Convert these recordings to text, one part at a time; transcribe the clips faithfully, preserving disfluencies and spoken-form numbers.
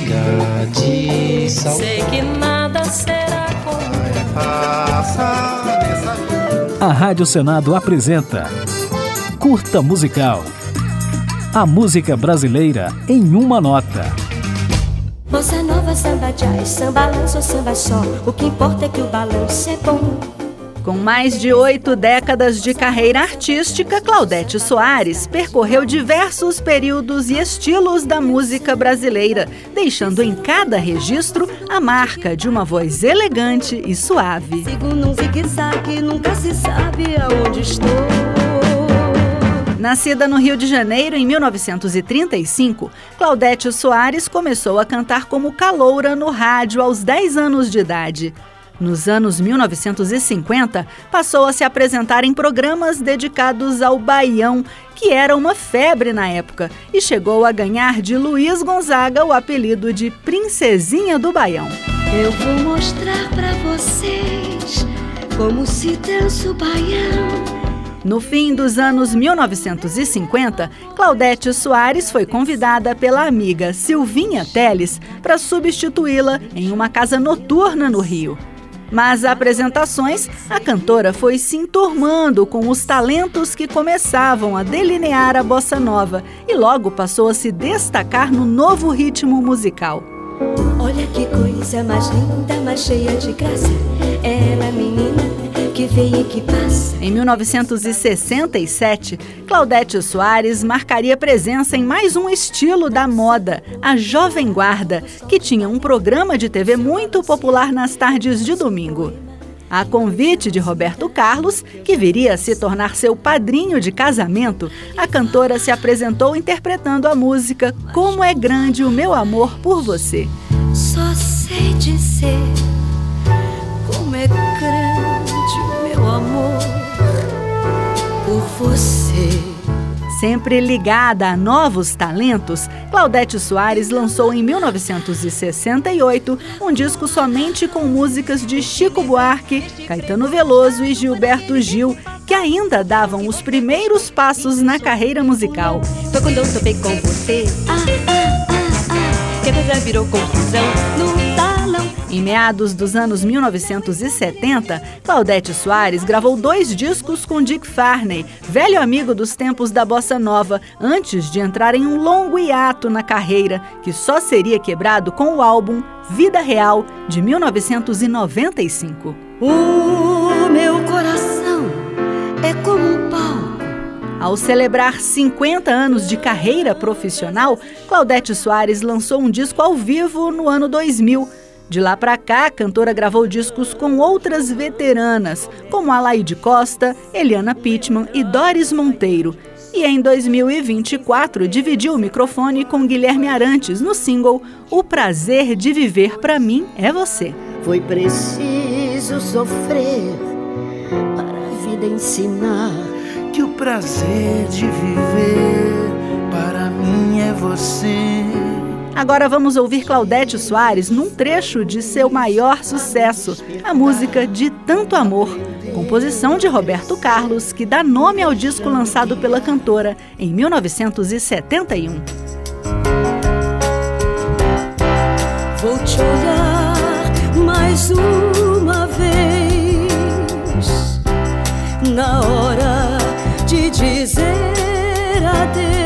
de saudade. Sei que nada será como a Rádio Senado apresenta Curta Musical. A música brasileira em uma nota. Bossa nova, samba jazz, samba lança ou samba só, o que importa é que o balanço é bom. Com mais de oito décadas de carreira artística, Claudete Soares percorreu diversos períodos e estilos da música brasileira, deixando em cada registro a marca de uma voz elegante e suave. Sigo num zigue-zague, nunca se sabe aonde estou. Nascida no Rio de Janeiro em mil novecentos e trinta e cinco, Claudete Soares começou a cantar como caloura no rádio aos dez anos de idade. Nos anos mil novecentos e cinquenta, passou a se apresentar em programas dedicados ao baião, que era uma febre na época, e chegou a ganhar de Luiz Gonzaga o apelido de Princesinha do Baião. Eu vou mostrar pra vocês como se dança o baião. No fim dos anos mil novecentos e cinquenta, Claudete Soares foi convidada pela amiga Silvinha Telles para substituí-la em uma casa noturna no Rio. Mas apresentações, a cantora foi se enturmando com os talentos que começavam a delinear a bossa nova e logo passou a se destacar no novo ritmo musical. Olha que coisa mais linda, mais cheia de graça, ela menina que vem e que passa. Em mil novecentos e sessenta e sete, Claudete Soares marcaria presença em mais um estilo da moda, a Jovem Guarda, que tinha um programa de T V muito popular nas tardes de domingo. A convite de Roberto Carlos, que viria a se tornar seu padrinho de casamento, a cantora se apresentou interpretando a música Como é Grande o Meu Amor por Você. Só sei dizer como é grande o meu amor por você. Sempre ligada a novos talentos, Claudete Soares lançou em mil novecentos e sessenta e oito um disco somente com músicas de Chico Buarque, Caetano Veloso e Gilberto Gil, que ainda davam os primeiros passos na carreira musical. Foi quando eu topei com você, ah, ah, ah, ah, que a coisa virou confusão no salão. Em meados dos anos mil novecentos e setenta, Claudete Soares gravou dois discos com Dick Farney, velho amigo dos tempos da bossa nova, antes de entrar em um longo hiato na carreira, que só seria quebrado com o álbum Vida Real, de mil novecentos e noventa e cinco. O meu coração é como um palco. Ao celebrar cinquenta anos de carreira profissional, Claudete Soares lançou um disco ao vivo no ano dois mil. De lá pra cá, a cantora gravou discos com outras veteranas, como Alaide Costa, Eliana Pittman e Doris Monteiro. E em dois mil e vinte e quatro, dividiu o microfone com Guilherme Arantes no single O Prazer de Viver Pra Mim é Você. Foi preciso sofrer para a vida ensinar que o prazer de viver para mim é você. Agora vamos ouvir Claudete Soares num trecho de seu maior sucesso, a música De Tanto Amor, composição de Roberto Carlos, que dá nome ao disco lançado pela cantora em mil novecentos e setenta e um. Vou te olhar mais uma vez, na hora de dizer adeus.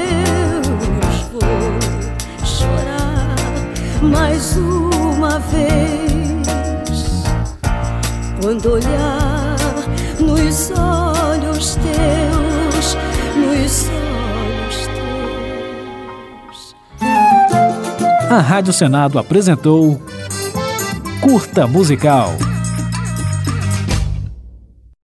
Mais uma vez, quando olhar nos olhos teus, nos olhos teus. A Rádio Senado apresentou Curta Musical.